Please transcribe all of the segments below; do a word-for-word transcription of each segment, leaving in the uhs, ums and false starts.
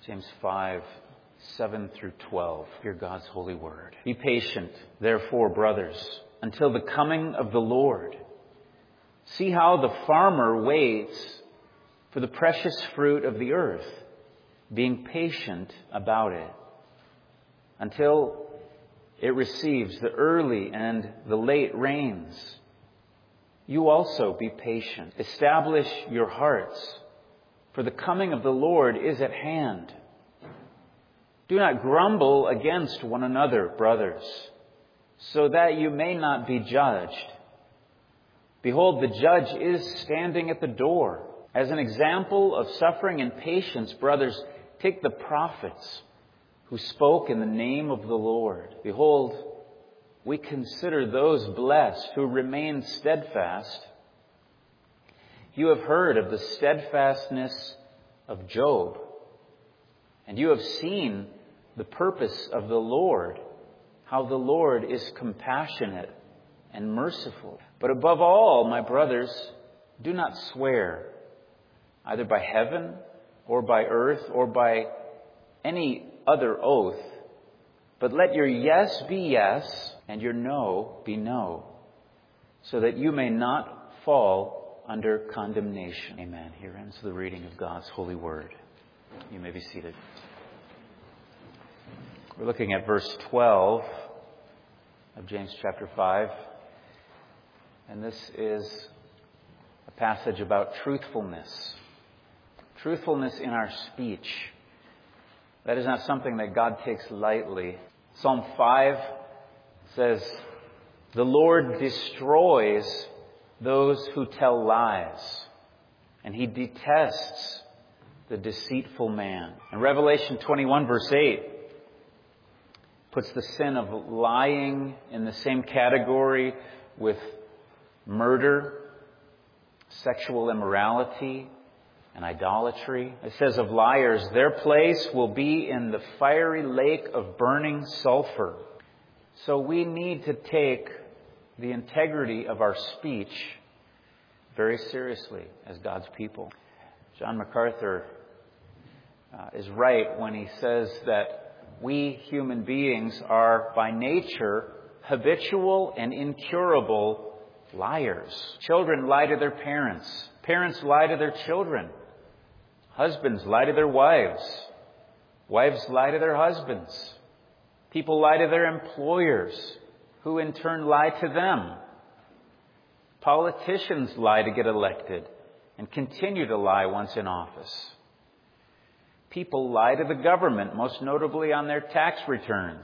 James five, seven through twelve. Hear God's holy word. Be patient, therefore, brothers, until the coming of the Lord. See how the farmer waits for the precious fruit of the earth, being patient about it, until it receives the early and the late rains. You also be patient. Establish your hearts, for the coming of the Lord is at hand. Do not grumble against one another, brothers, so that you may not be judged. Behold, the judge is standing at the door. As an example of suffering and patience, brothers, take the prophets who spoke in the name of the Lord. Behold, we consider those blessed who remain steadfast. You have heard of the steadfastness of Job, and you have seen the purpose of the Lord, how the Lord is compassionate and merciful. But above all, my brothers, do not swear, either by heaven or by earth or by any other oath, but let your yes be yes and your no be no, so that you may not fall under condemnation. Amen. Here ends the reading of God's holy word. You may be seated. We're looking at verse twelve of James chapter five. And this is a passage about truthfulness. Truthfulness in our speech. That is not something that God takes lightly. Psalm five says, "The Lord destroys those who tell lies, and He detests the deceitful man." And Revelation twenty-one verse eight puts the sin of lying in the same category with murder, sexual immorality, and idolatry. It says of liars, their place will be in the fiery lake of burning sulfur. So we need to take the integrity of our speech very seriously as God's people. John MacArthur uh, is right when he says that we human beings are by nature habitual and incurable liars. Children lie to their parents. Parents lie to their children. Husbands lie to their wives. Wives lie to their husbands. People lie to their employers, who in turn lie to them. Politicians lie to get elected and continue to lie once in office. People lie to the government, most notably on their tax returns.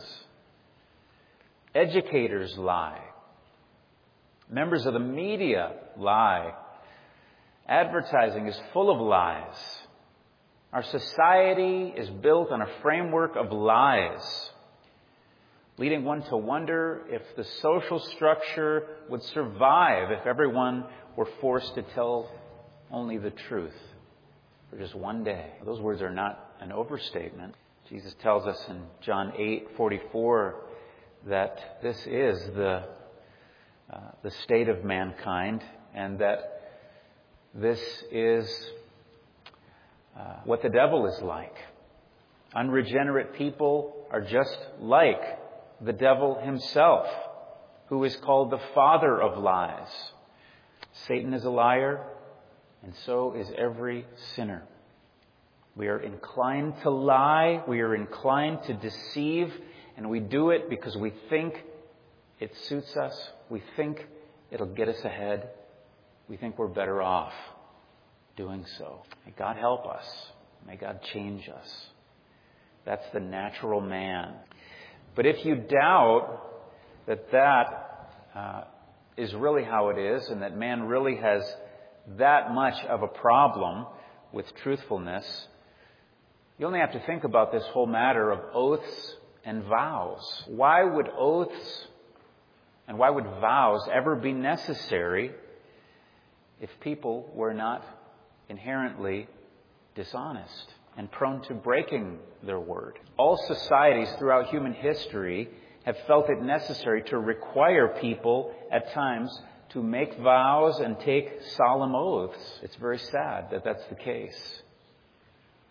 Educators lie. Members of the media lie. Advertising is full of lies. Our society is built on a framework of lies, leading one to wonder if the social structure would survive if everyone were forced to tell only the truth for just one day. Those words are not an overstatement. Jesus tells us in John eight forty-four that this is the uh, the state of mankind, and that this is uh, what the devil is like. Unregenerate people are just like the devil himself, who is called the father of lies. Satan is a liar, and so is every sinner. We are inclined to lie, we are inclined to deceive, and we do it because we think it suits us. We think it'll get us ahead. We think we're better off doing so. May God help us. May God change us. That's the natural man. But if you doubt that that uh, is really how it is, and that man really has that much of a problem with truthfulness, you only have to think about this whole matter of oaths and vows. Why would oaths and why would vows ever be necessary if people were not inherently dishonest and prone to breaking their word? All societies throughout human history have felt it necessary to require people at times to make vows and take solemn oaths. It's very sad that that's the case.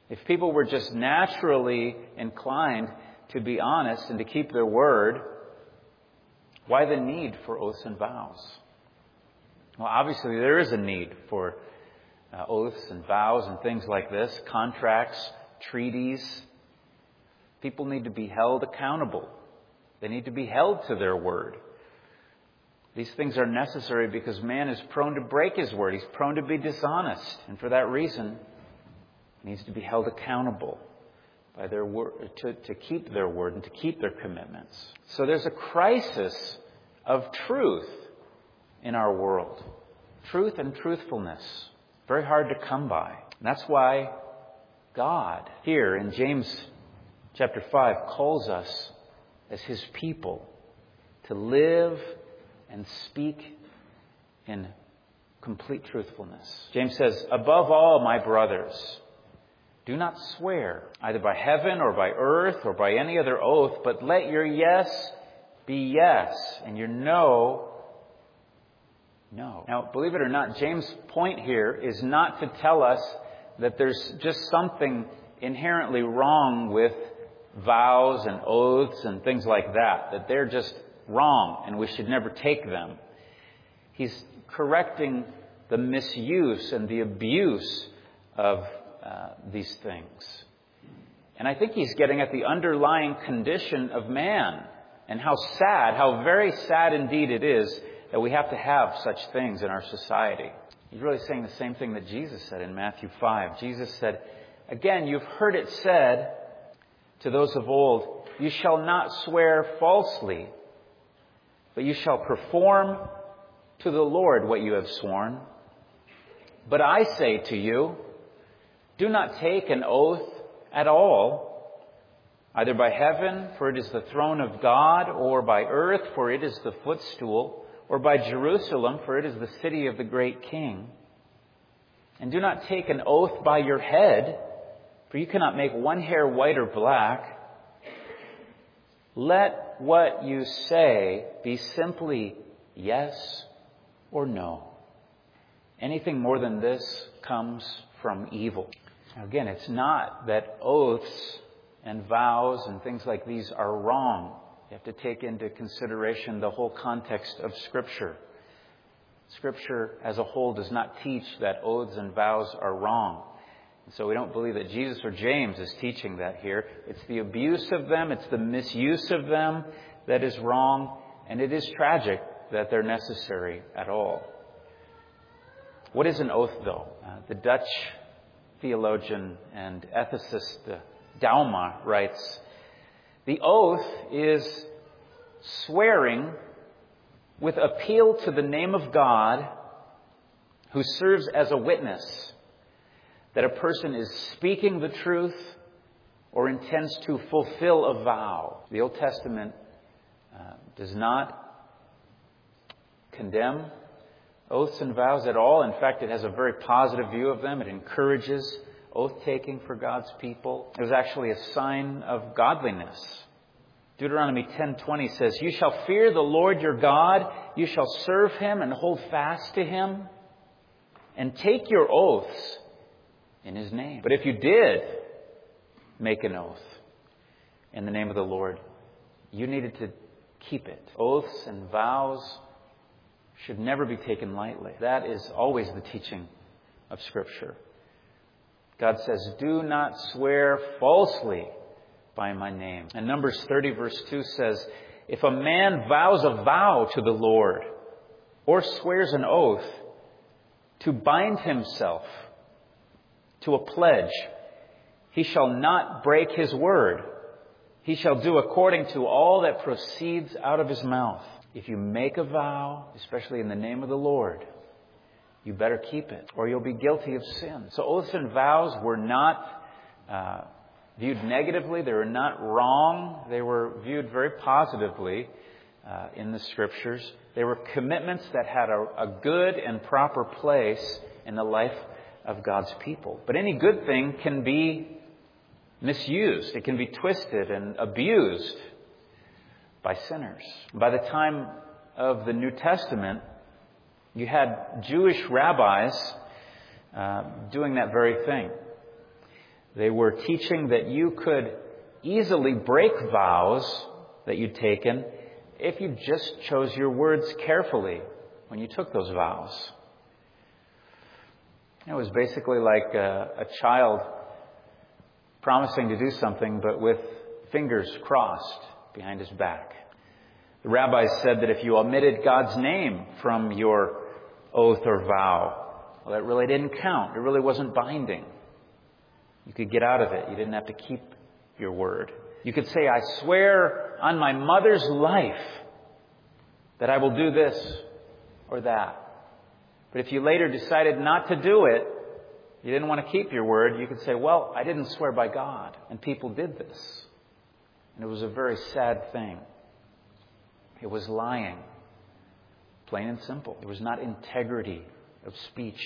If people were just naturally inclined to be honest and to keep their word, why the need for oaths and vows? Well, obviously there is a need for uh, oaths and vows and things like this, contracts, treaties. People need to be held accountable. They need to be held to their word. These things are necessary because man is prone to break his word. He's prone to be dishonest. And for that reason, he needs to be held accountable by their word, to, to keep their word and to keep their commitments. So there's a crisis of truth in our world. Truth and truthfulness. Very hard to come by. And that's why God, here in James chapter five, calls us as His people to live and speak in complete truthfulness. James says, above all, my brothers, do not swear either by heaven or by earth or by any other oath, but let your yes be yes and your no, no. Now, believe it or not, James' point here is not to tell us that there's just something inherently wrong with vows and oaths and things like that, that they're just wrong and we should never take them. He's correcting the misuse and the abuse of uh, these things. And I think he's getting at the underlying condition of man and how sad, how very sad indeed it is that we have to have such things in our society. He's really saying the same thing that Jesus said in Matthew five. Jesus said, again, you've heard it said to those of old, you shall not swear falsely, but you shall perform to the Lord what you have sworn. But I say to you, do not take an oath at all, either by heaven, for it is the throne of God, or by earth, for it is the footstool, or by Jerusalem, for it is the city of the great King. And do not take an oath by your head, for you cannot make one hair white or black. Let what you say be simply yes or no. Anything more than this comes from evil. Now again, it's not that oaths and vows and things like these are wrong. You have to take into consideration the whole context of Scripture. Scripture as a whole does not teach that oaths and vows are wrong. And so we don't believe that Jesus or James is teaching that here. It's the abuse of them, it's the misuse of them that is wrong, and it is tragic that they're necessary at all. What is an oath, though? Uh, the Dutch theologian and ethicist uh, Dauma writes, the oath is swearing with appeal to the name of God who serves as a witness that a person is speaking the truth or intends to fulfill a vow. The Old Testament uh, does not condemn oaths and vows at all. In fact, it has a very positive view of them. It encourages oath-taking for God's people. It was actually a sign of godliness. Deuteronomy ten twenty says, you shall fear the Lord your God, you shall serve Him and hold fast to Him, and take your oaths in His name. But if you did make an oath in the name of the Lord, you needed to keep it. Oaths and vows should never be taken lightly. That is always the teaching of Scripture. God says, do not swear falsely by my name. And Numbers thirty verse two says, if a man vows a vow to the Lord or swears an oath to bind himself to a pledge, he shall not break his word. He shall do according to all that proceeds out of his mouth. If you make a vow, especially in the name of the Lord, you better keep it, or you'll be guilty of sin. So oaths and vows were not uh, viewed negatively. They were not wrong. They were viewed very positively uh, in the Scriptures. They were commitments that had a, a good and proper place in the life of God's people. But any good thing can be misused. It can be twisted and abused by sinners. By the time of the New Testament, you had Jewish rabbis uh, doing that very thing. They were teaching that you could easily break vows that you'd taken if you just chose your words carefully when you took those vows. It was basically like a, a child promising to do something, but with fingers crossed behind his back. The rabbis said that if you omitted God's name from your oath or vow, well, that really didn't count. It really wasn't binding. You could get out of it. You didn't have to keep your word. You could say, I swear on my mother's life that I will do this or that. But if you later decided not to do it, you didn't want to keep your word, you could say, well, I didn't swear by God, and people did this. And it was a very sad thing. It was lying, plain and simple. It was not integrity of speech.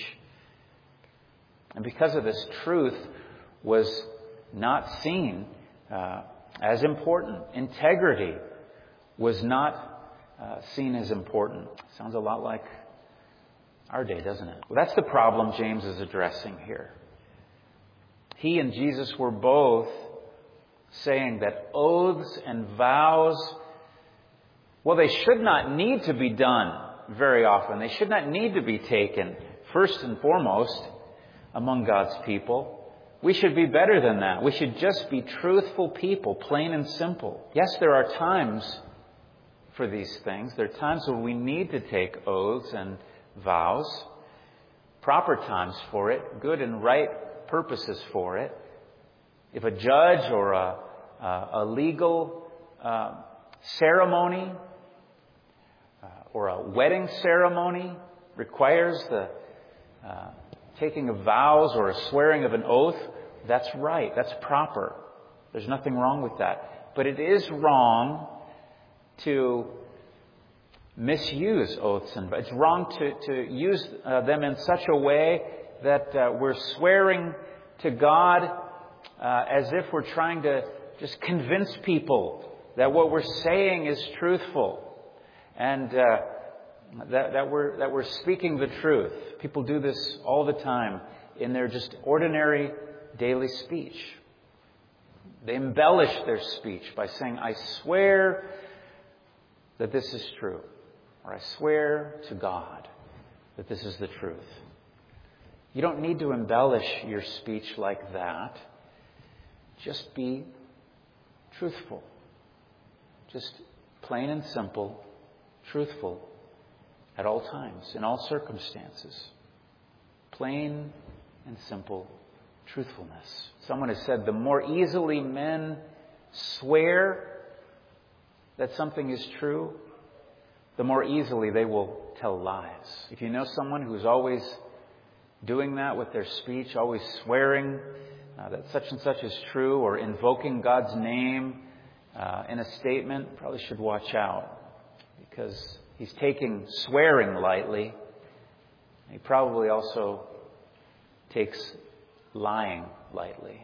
And because of this, truth was not seen uh, as important. Integrity was not uh, seen as important. Sounds a lot like our day, doesn't it? Well, that's the problem James is addressing here. He and Jesus were both saying that oaths and vows, well, they should not need to be done very often. They should not need to be taken first and foremost among God's people. We should be better than that. We should just be truthful people, plain and simple. Yes, there are times for these things. There are times when we need to take oaths and vows, proper times for it, good and right purposes for it. If a judge or a, a, a legal uh, ceremony uh, or a wedding ceremony requires the uh, taking of vows or a swearing of an oath, that's right, that's proper. There's nothing wrong with that. But it is wrong to misuse oaths and it's wrong to, to use uh, them in such a way that uh, we're swearing to God uh, as if we're trying to just convince people that what we're saying is truthful and uh, that, that we're that we're speaking the truth. People do this all the time in their just ordinary daily speech. They embellish their speech by saying, I swear that this is true. Or I swear to God that this is the truth. You don't need to embellish your speech like that. Just be truthful. Just plain and simple, truthful at all times, in all circumstances. Plain and simple truthfulness. Someone has said the more easily men swear that something is true, the more easily they will tell lies. If you know someone who's always doing that with their speech, always swearing uh, that such and such is true, or invoking God's name uh, in a statement, probably should watch out, because he's taking swearing lightly. He probably also takes lying lightly.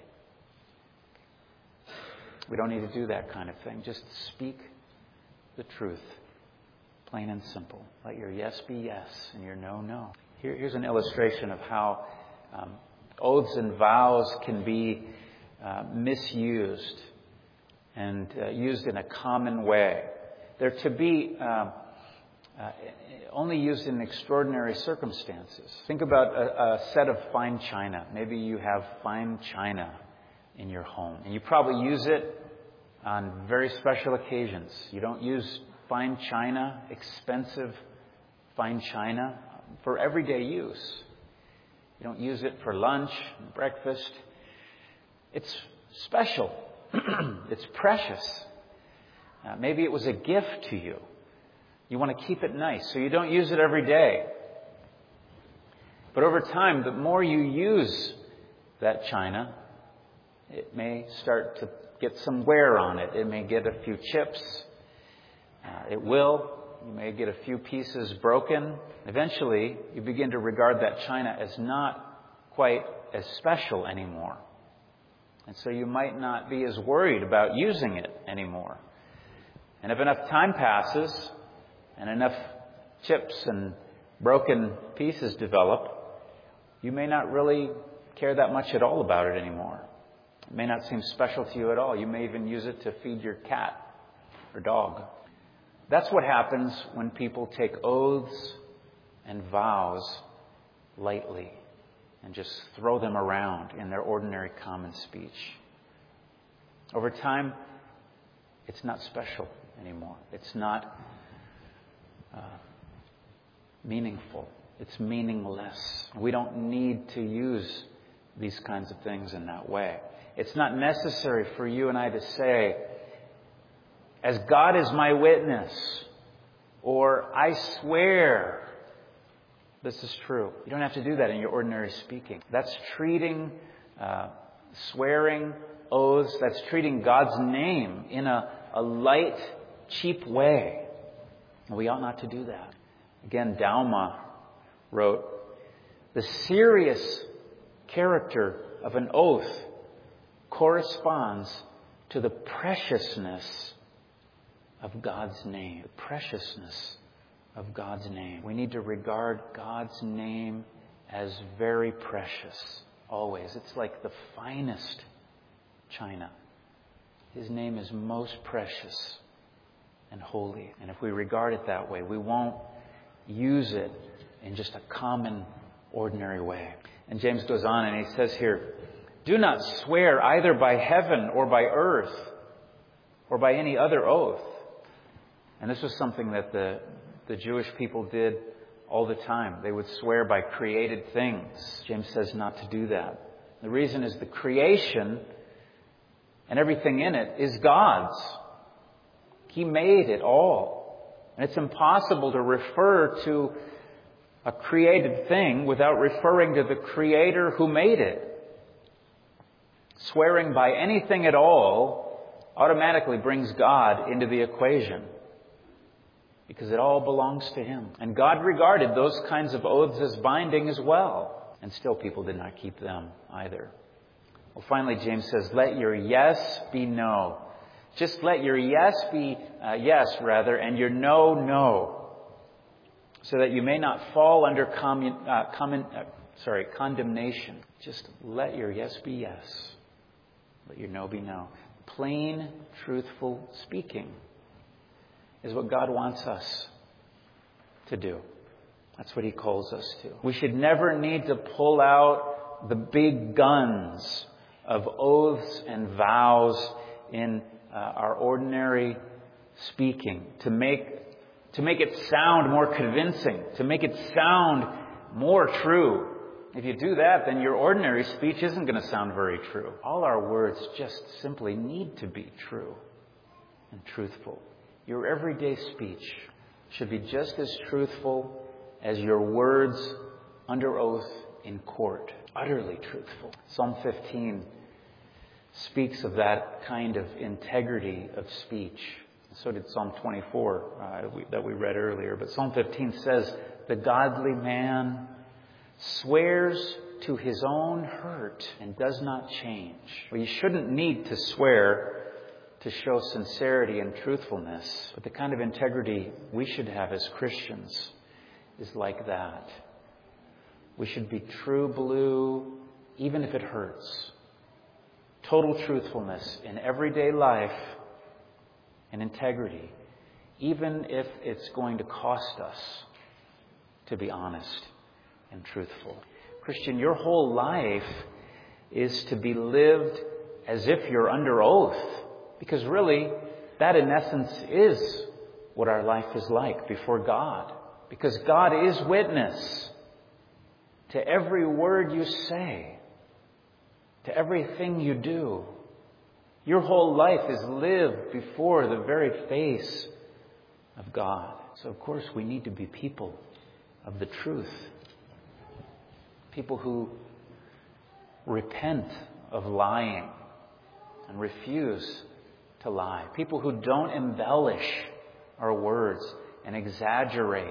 We don't need to do that kind of thing. Just speak the truth. Plain and simple. Let your yes be yes and your no, no. Here, here's an illustration of how um, oaths and vows can be uh, misused and uh, used in a common way. They're to be uh, uh, only used in extraordinary circumstances. Think about a, a set of fine china. Maybe you have fine china in your home, and you probably use it on very special occasions. You don't use fine china, expensive fine china, for everyday use. You don't use it for lunch, breakfast. It's special. It's precious. Uh, maybe it was a gift to you. You want to keep it nice, so you don't use it every day. But over time, the more you use that china, it may start to get some wear on it. It may get a few chips. Uh, it will. You may get a few pieces broken. Eventually, you begin to regard that china as not quite as special anymore. And so you might not be as worried about using it anymore. And if enough time passes and enough chips and broken pieces develop, you may not really care that much at all about it anymore. It may not seem special to you at all. You may even use it to feed your cat or dog. That's what happens when people take oaths and vows lightly and just throw them around in their ordinary common speech. Over time, it's not special anymore. It's not uh, meaningful. It's meaningless. We don't need to use these kinds of things in that way. It's not necessary for you and I to say, as God is my witness, or I swear this is true. You don't have to do that in your ordinary speaking. That's treating uh, swearing, oaths, that's treating God's name in a, a light, cheap way. And we ought not to do that. Again, Dauma wrote, the serious character of an oath corresponds to the preciousness of God's name. The preciousness of God's name. We need to regard God's name as very precious, always. It's like the finest china. His name is most precious and holy. And if we regard it that way, we won't use it in just a common, ordinary way. And James goes on and he says here, do not swear either by heaven or by earth or by any other oath. And this was something that the, the Jewish people did all the time. They would swear by created things. James says not to do that. The reason is the creation and everything in it is God's. He made it all. And it's impossible to refer to a created thing without referring to the Creator who made it. Swearing by anything at all automatically brings God into the equation, because it all belongs to Him. And God regarded those kinds of oaths as binding as well. And still people did not keep them either. Well, finally, James says, let your yes be no. Just let your yes be uh, yes, rather, and your no, no. So that you may not fall under commun, uh, common, uh, sorry, condemnation. Just let your yes be yes. Let your no be no. Plain, truthful speaking is what God wants us to do. That's what He calls us to. We should never need to pull out the big guns of oaths and vows in uh, our ordinary speaking to make to make it sound more convincing, to make it sound more true. If you do that, then your ordinary speech isn't going to sound very true. All our words just simply need to be true and truthful. Your everyday speech should be just as truthful as your words under oath in court. Utterly truthful. Psalm fifteen speaks of that kind of integrity of speech. So did Psalm twenty-four uh, we, that we read earlier. But Psalm fifteen says, the godly man swears to his own hurt and does not change. Well, you shouldn't need to swear to show sincerity and truthfulness. But the kind of integrity we should have as Christians is like that. We should be true blue, even if it hurts. Total truthfulness in everyday life and integrity, even if it's going to cost us to be honest and truthful. Christian, your whole life is to be lived as if you're under oath. Because really, that in essence is what our life is like before God. Because God is witness to every word you say, to everything you do. Your whole life is lived before the very face of God. So of course we need to be people of the truth. People who repent of lying and refuse to lie. People who don't embellish our words and exaggerate.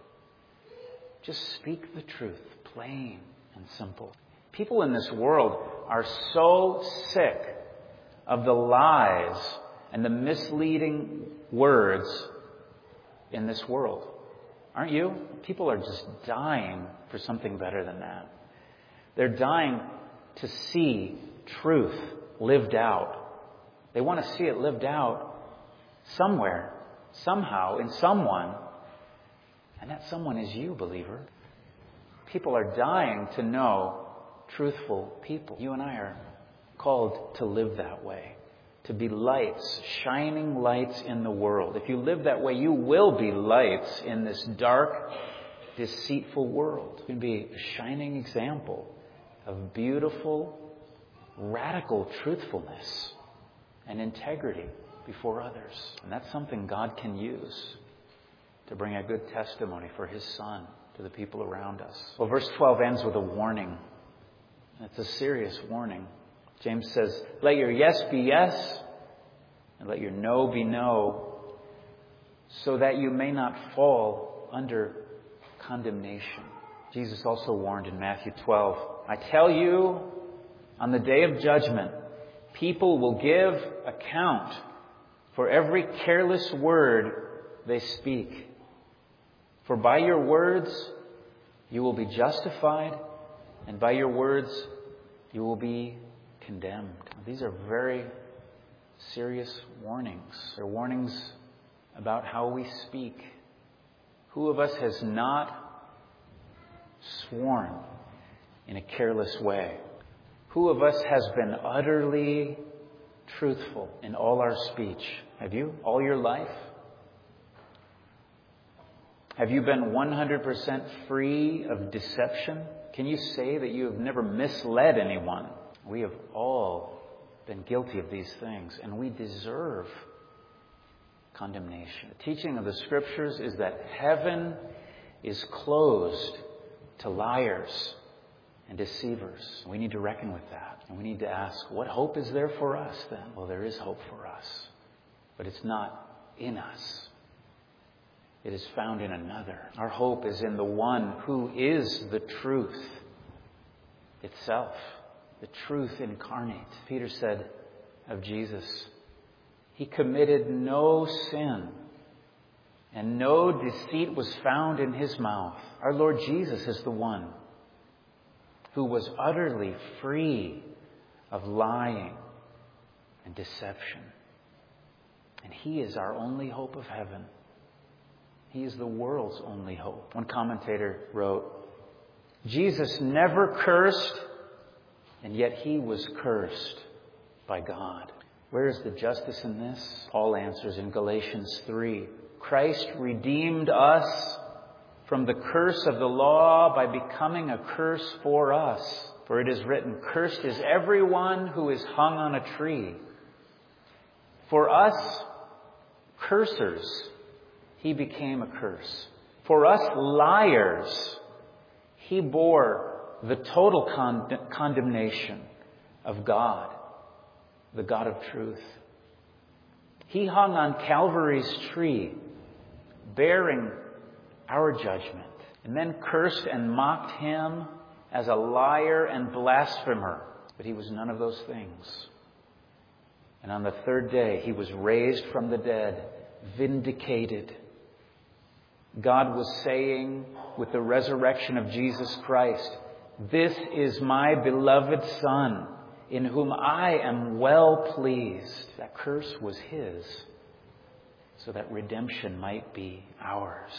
Just speak the truth, plain and simple. People in this world are so sick of the lies and the misleading words in this world. Aren't you? People are just dying for something better than that. They're dying to see truth lived out. They want to see it lived out somewhere, somehow, in someone. And that someone is you, believer. People are dying to know truthful people. You and I are called to live that way, to be lights, shining lights in the world. If you live that way, you will be lights in this dark, deceitful world. You can be a shining example of beautiful, radical truthfulness and integrity before others. And that's something God can use to bring a good testimony for His Son to the people around us. Well, verse twelve ends with a warning. It's a serious warning. James says, let your yes be yes, and let your no be no, so that you may not fall under condemnation. Jesus also warned in Matthew twelve, I tell you, on the day of judgment, people will give account for every careless word they speak. For by your words you will be justified, and by your words you will be condemned. These are very serious warnings. They're warnings about how we speak. Who of us has not sworn in a careless way? Who of us has been utterly truthful in all our speech? Have you? All your life? Have you been one hundred percent free of deception? Can you say that you have never misled anyone? We have all been guilty of these things, and we deserve condemnation. The teaching of the Scriptures is that heaven is closed to liars and deceivers. We need to reckon with that. And we need to ask, what hope is there for us then? Well, there is hope for us, but it's not in us. It is found in another. Our hope is in the one who is the truth itself, the truth incarnate. Peter said of Jesus, He committed no sin, and no deceit was found in His mouth. Our Lord Jesus is the one who was utterly free of lying and deception. And He is our only hope of heaven. He is the world's only hope. One commentator wrote, Jesus never cursed, and yet He was cursed by God. Where is the justice in this? Paul answers in Galatians three. Christ redeemed us from the curse of the law by becoming a curse for us. For it is written, cursed is everyone who is hung on a tree. For us, cursers, He became a curse. For us liars, He bore the total con- condemnation of God, the God of truth. He hung on Calvary's tree, bearing our judgment, and then cursed and mocked Him as a liar and blasphemer. But He was none of those things. And on the third day, He was raised from the dead, vindicated. God was saying with the resurrection of Jesus Christ, this is my beloved Son, in whom I am well pleased. That curse was His, so that redemption might be ours.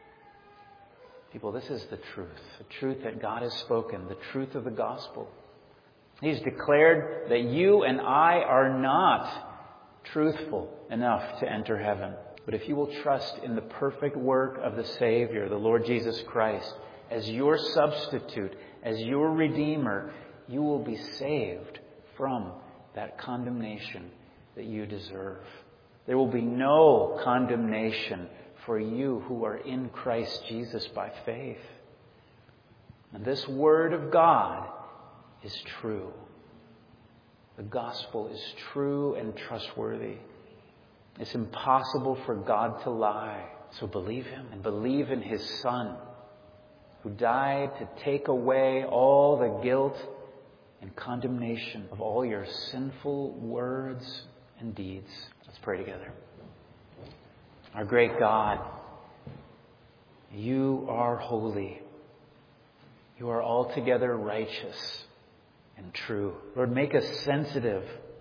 People, this is the truth, the truth that God has spoken, the truth of the gospel. He's declared that you and I are not truthful enough to enter heaven. But if you will trust in the perfect work of the Savior, the Lord Jesus Christ, as your substitute, as your Redeemer, you will be saved from that condemnation that you deserve. There will be no condemnation for you who are in Christ Jesus by faith. And this Word of God is true. The gospel is true and trustworthy. It's impossible for God to lie. So believe Him and believe in His Son, who died to take away all the guilt and condemnation of all your sinful words and deeds. Let's pray together. Our great God, You are holy. You are altogether righteous and true. Lord, make us sensitive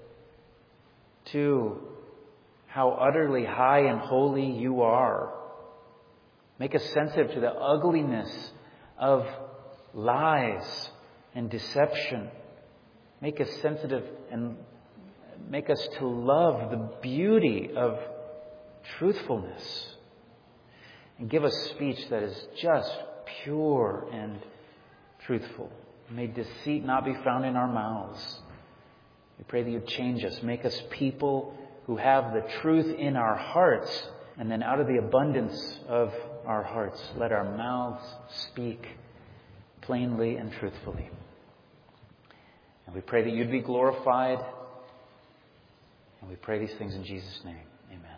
to how utterly high and holy you are. Make us sensitive to the ugliness of lies and deception. Make us sensitive and make us to love the beauty of truthfulness. And give us speech that is just pure and truthful. May deceit not be found in our mouths. We pray that you change us. Make us people who have the truth in our hearts. And then out of the abundance of our hearts, let our mouths speak plainly and truthfully. And we pray that you'd be glorified. And we pray these things in Jesus' name.